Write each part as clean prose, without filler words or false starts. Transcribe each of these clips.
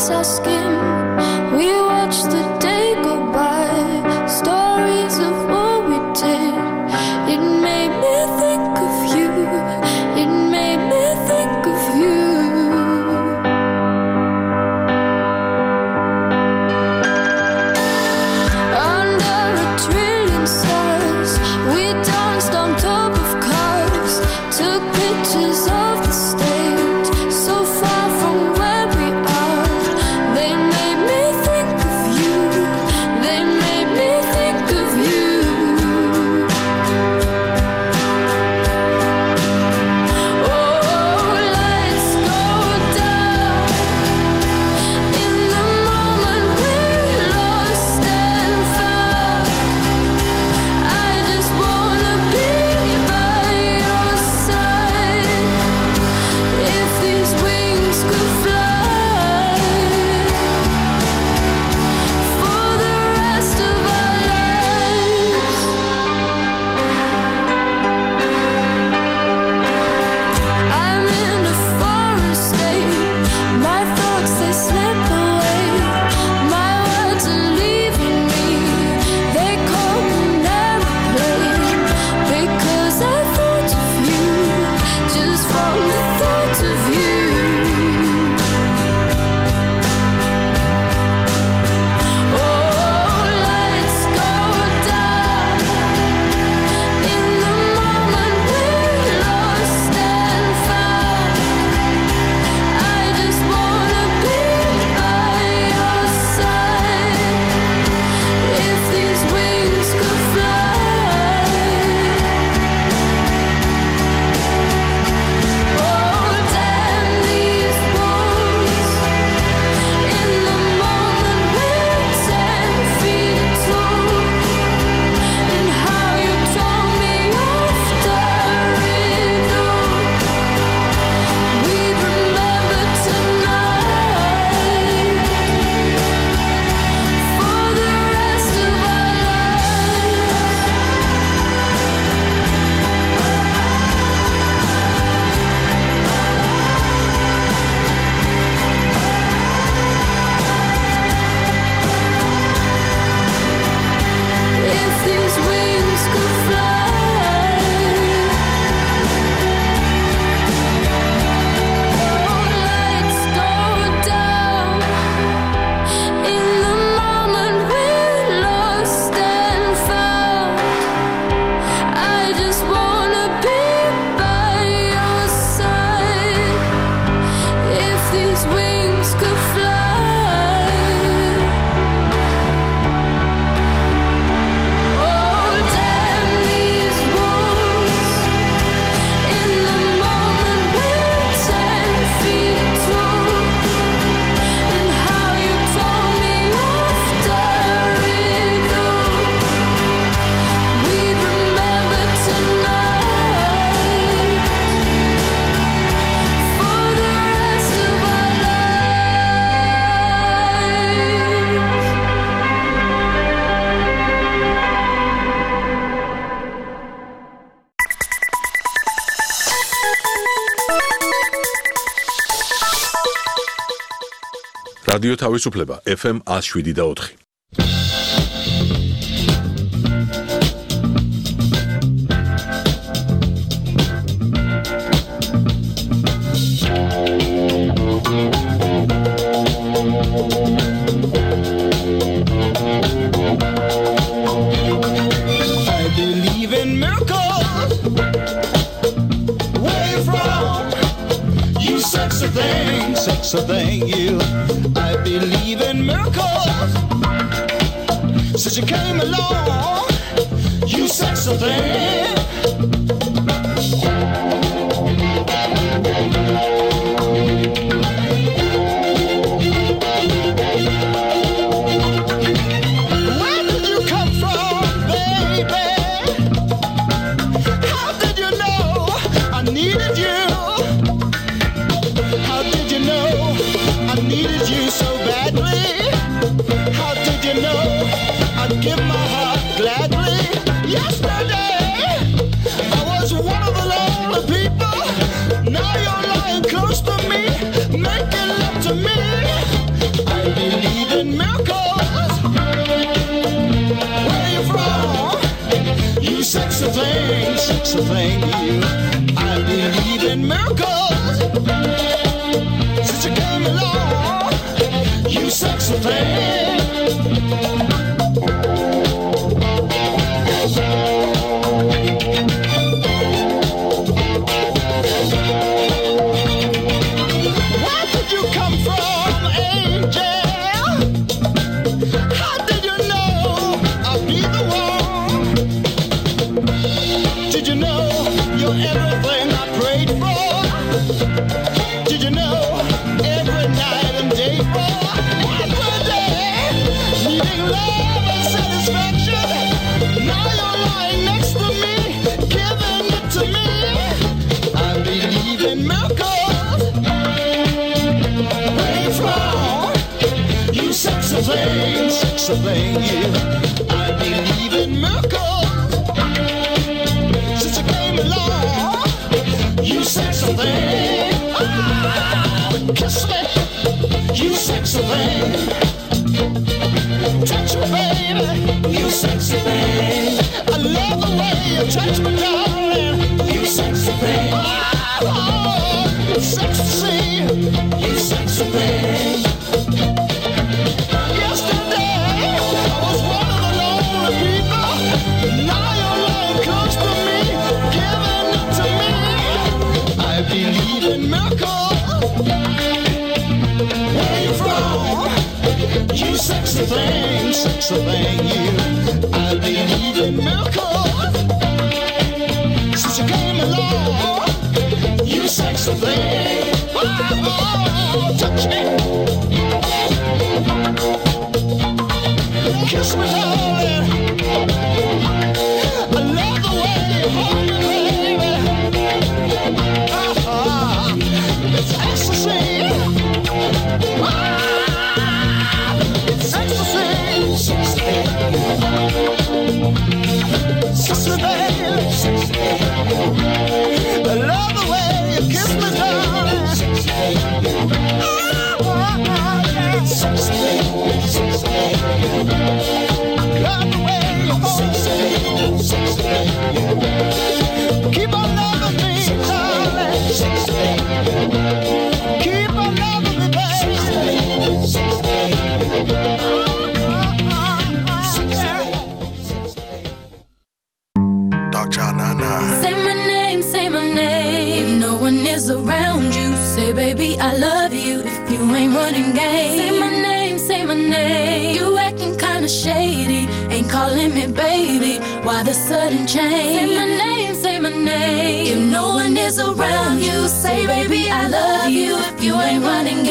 across our skin. We watch the day go by, stories of what we did. It made me think of you, it made me think of you. Under a trillion stars, we danced on top of cars, took pictures of the stage, so far from where we are. They made me think of you, they made me think of you. Oh, lights go down in the moment we're lost and found. I just wanna be by your side. If these wings could fly for the rest of our lives. I'm in a foreign state, my thoughts they slip away, my words are leaving me, they come an airplane, because I thought of you, just from the thought of you. Oh, lights go down in the moment we're lost and found. I just wanna be by your side. If these wings could fly. Oh, damn these walls. In the moment we're 10 feet tall. And how you told me off the riddle. We'd remember tonight for the rest of our lives. If these wings could fly. Oh, lights go down in the moment we're lost and found. I just wanna be by your side. If these wings could fly. Oh, damn these walls. In the moment we're 10 feet tall. And how you told me off the riddle. We'd remember tonight for the rest of our lives. რადიო თავისუფლება FM 107.4. I believe in miracles. Where you from? You sexy thing, you. I believe in miracles. Since you came along, you sexy thing. Where did you come from, baby? How did you know I needed you? How did you know I needed you so badly? How did you know I'd give my heart gladly? Yesterday I was sexy thing, you. I believe in miracles. Since you came along, you sexy thing. Where did you come from, angel? How did you know I'd be the one? Did you know you're everything I prayed for? Did you know every night and day for? Every day, needing love and satisfaction. Now you're lying next to me, giving it to me. I believe in miracles. What's wrong? You sexy thing, you. I believe in miracles. Since you came along, you sexy thing. Oh, kiss me, you sexy thing. Touch me, baby, you sexy thing. I love the way you touch me, darling. You sexy thing. Oh, it's sexy to see you sexy thing. Yesterday, I was one of the lonely people. Now you're lying close to me, giving it to me. I believe in miracles. Where you from? You sexy thing, you. I believe in miracles. Since you came along, you sexy thing. Oh, touch me. Kiss me, darling. I love the way you hold me, baby. It's ecstasy. It's ecstasy. Kiss me, baby. I love the way you kiss me, darling. It's ecstasy. Love the way you hold me. Keep on loving me, darling. Keep on loving me, baby. Dark Child 99. Say my name. If no one is around you, say baby I love you. If you ain't running game, say my name. You acting kinda shady, ain't calling me baby. Why the sudden change? Say my name. If no one is around you, say baby I love you. If you ain't running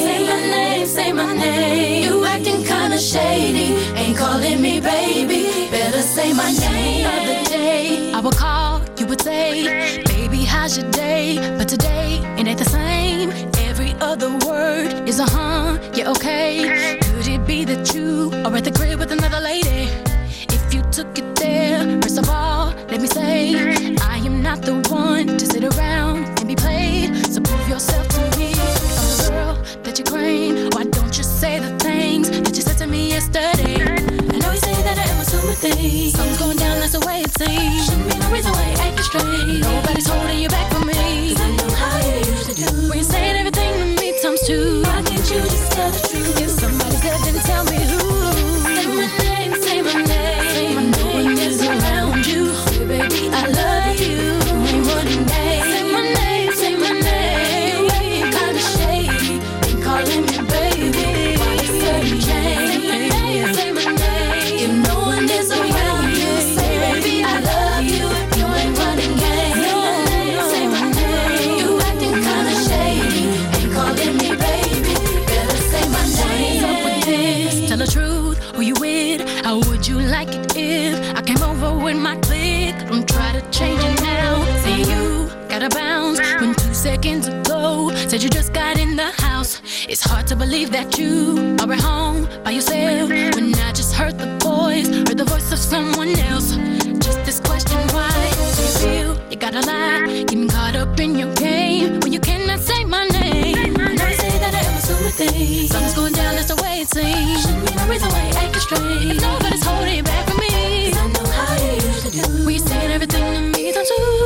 game, say my name. You acting kinda shady, ain't calling me baby. Better say my name. The other day I would call, you would say, baby how's your day? But today it ain't the same. Every other word is a yeah okay. Could it be that you are at the crib with another lady? If you took it there, first of all, let me say, I am not the one to sit around and be played. So prove yourself to me. I'm the girl that you claim. Why don't you say the things that you said to me yesterday? I know you say that I am assuming things. Something's going down, that's the way it seems. Shouldn't be no reason why you're acting strange. Nobody's holding you back from me, 'cause I know how you usually do. When you're saying everything to me times two, why can't you just tell the truth? If somebody's good, then tell me who. Say my name, say my name. No one is around you. Say baby I love you. Ain't running days. Say my name, say my name. You ain't kinda shady, ain't calling me baby. Why you sudden change? Say my name. If no one is around you, say baby I love you. You ain't running game. Say my name. You acting kinda shady, ain't calling me baby. Better say my name. What's up with this? Tell the truth, who you with? How would you like it if I came over with my clique? Don't try to change it now. See you gotta bounce when 2 seconds ago said you just got in the house. It's hard to believe that you are at home by yourself when I just heard the voice of someone else. Just this question, why do you feel you gotta lie? Getting caught up in your game when you cannot say my name. I know you say that I am assuming things. Something's going down, that's the way it seems. Shouldn't be no reason why you're acting strange. If nobody's holding back from me, 'cause I know how you usually do. When you saying everything to me, don't you?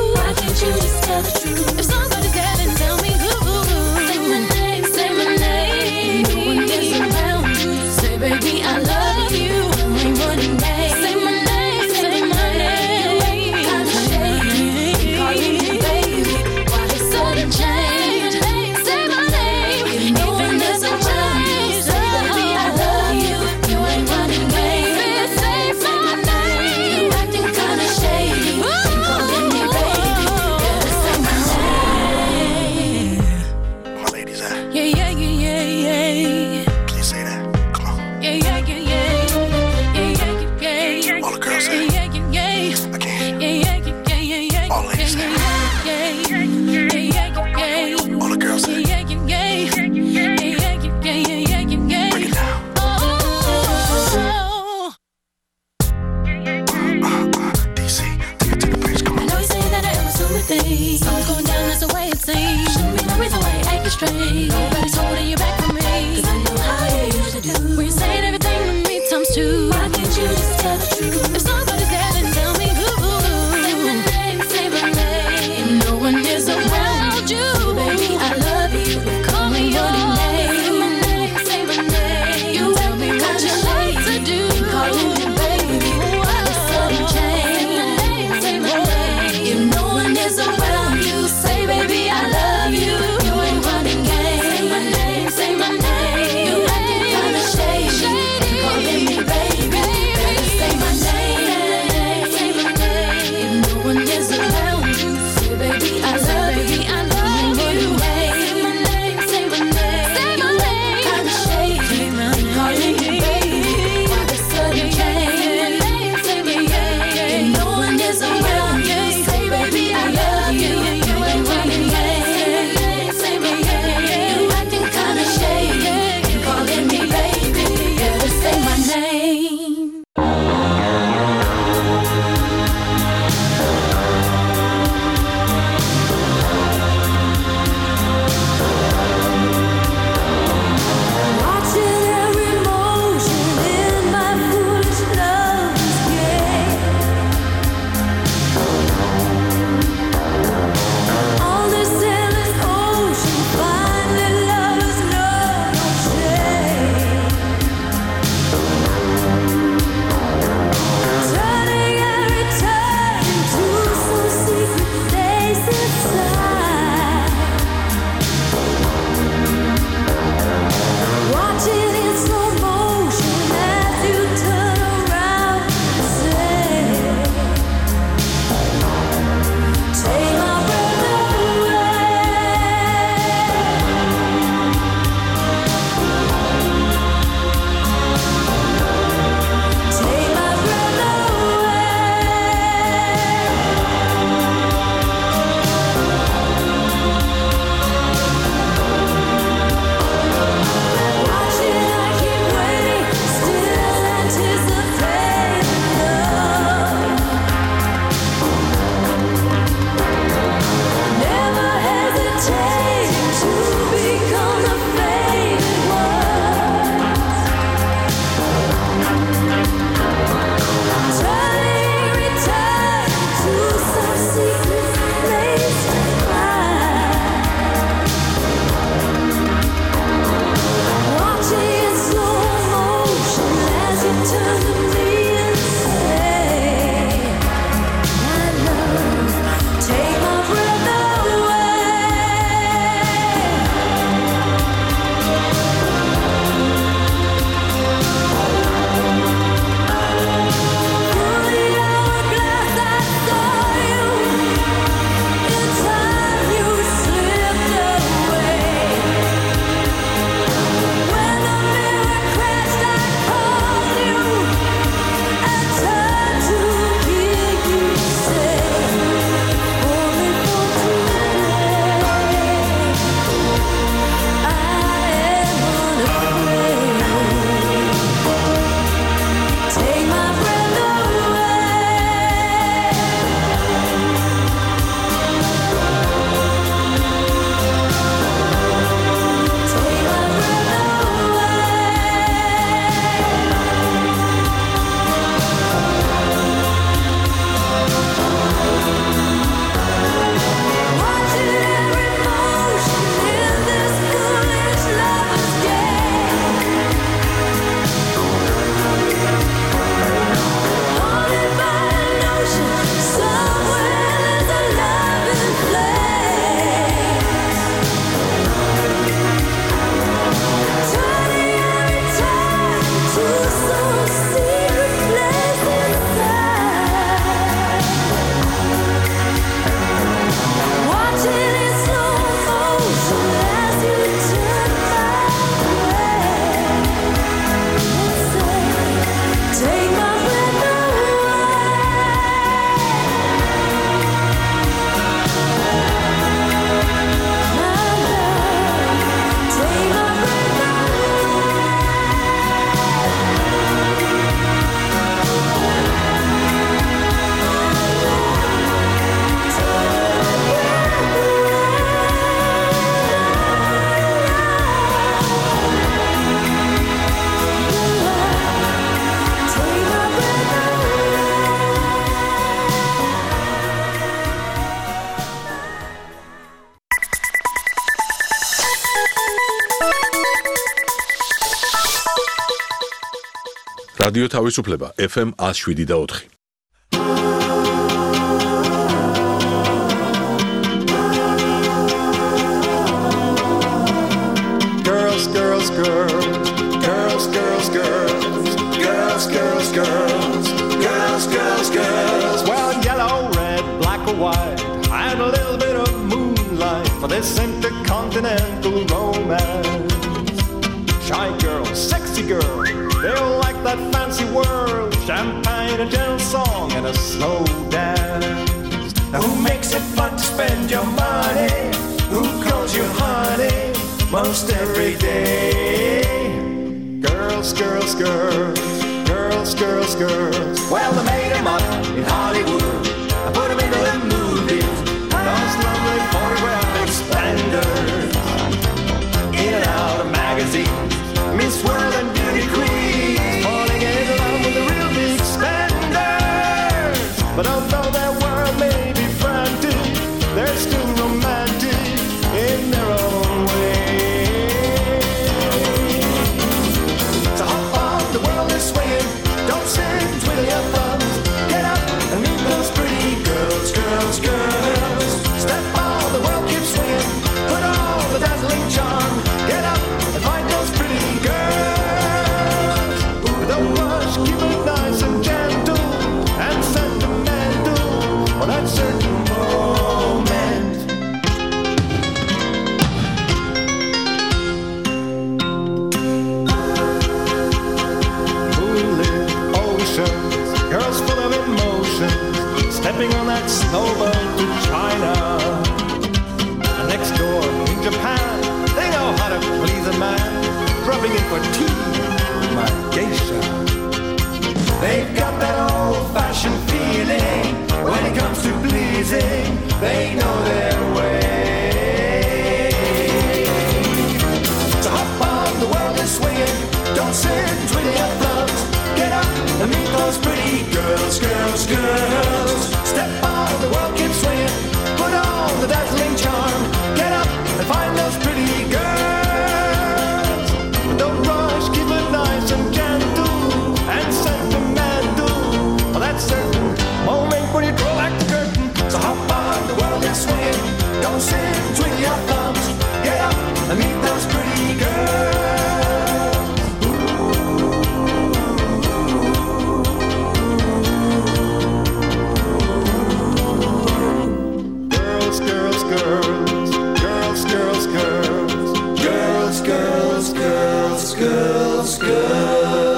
If somebody's there, then tell me who. Say my name. No one is around you. Baby, I love you. Call me your name. Say my name. You tell me what you like to do. Calling me baby. It's sudden change. Say my name. If no one is around you, say baby, I love you. You ain't running game. Say my name. Say my name. You acting kinda shady. Calling me baby. Better say my რადიო თავისუფლება FM 107.4. Girls, girls, girls, girls, girls, girls, girls, girls, girls, girls, girls, girls. Well, yellow, red, black or white, and a little bit of moonlight for this intercontinental romance. Shy girl, sexy girl, they all like that fancy world. Champagne, a gentle song, and a slow dance. Now who makes it fun to spend your money? Who calls you honey most every day? Girls, girls, girls, girls, girls, girls. Well, they made them up in Hollywood. I put them into the movies. Those lovely photographic splendors. In and out of magazines. Miss World and beauty queens. Falling in love with the real big spenders. But although their world may be frantic, they're still romantic in their own way. So hop on, the world is swinging. Don't sit, twiddle your thumbs. Get up and meet those pretty girls, girls, girls. Step on, the world keeps swinging. Put on the dazzling charm. Get up and find those pretty girls. Ooh, don't rush, keep it nice and gentle and sentimental for that certain moment. Moonlit oceans, girls full of emotions, stepping on that snowboat to China. And next door in Japan, they know how to please a man, dropping in for tea, my geisha. They've got that old-fashioned feeling. When it comes to pleasing, they know their way. So hop on, the world is swinging. Don't sit and twiddle your thumbs. Get up and meet those pretty girls, girls, girls. Step on, the world keeps swinging. Put on the dazzling charm. Get up and find those pretty girls. But don't rush, keep it nice and gentle and sentimental. Well, that's certain moment when you draw back the curtain. So hop on, the world is swinging. Don't sit and twiddle your thumbs. Get up and meet those pretty girls. Girls, girls, girls, girls, girls, girls, girls, girls, girls, girls, girls.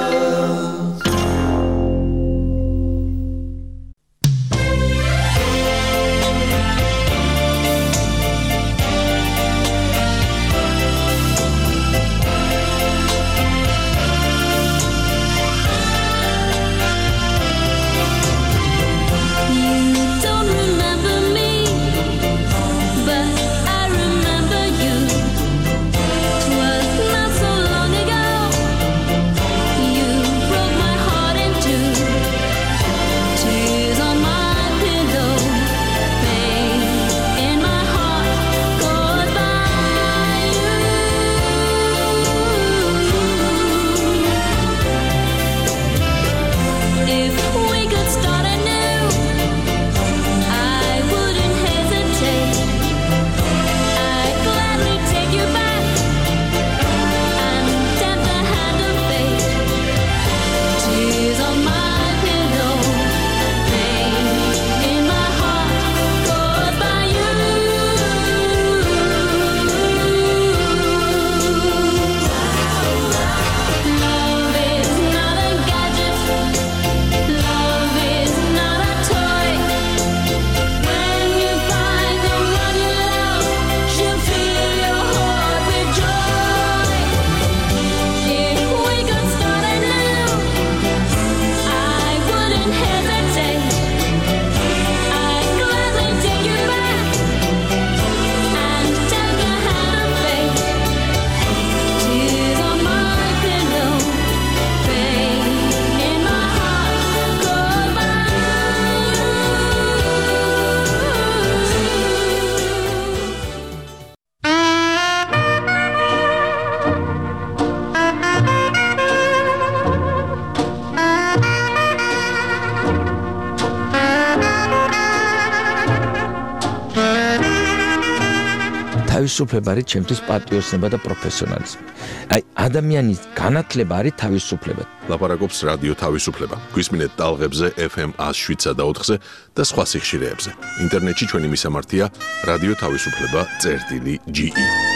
You don't remember me, but I remember you. 'Twas not so long ago თავისუფლება არის ჩემთვის პატიოსნება და პროფესიონალიზმი. აი, ადამიანის განათლება არის თავისუფლება. ლაპარაკობს რადიო თავისუფლება. გვისმინეთ ტალღებზე FM 107-სა და 4-ზე და სხვა სიხშირეებზე. ინტერნეტში ჩვენი მისამართია რადიო თავისუფლება.ge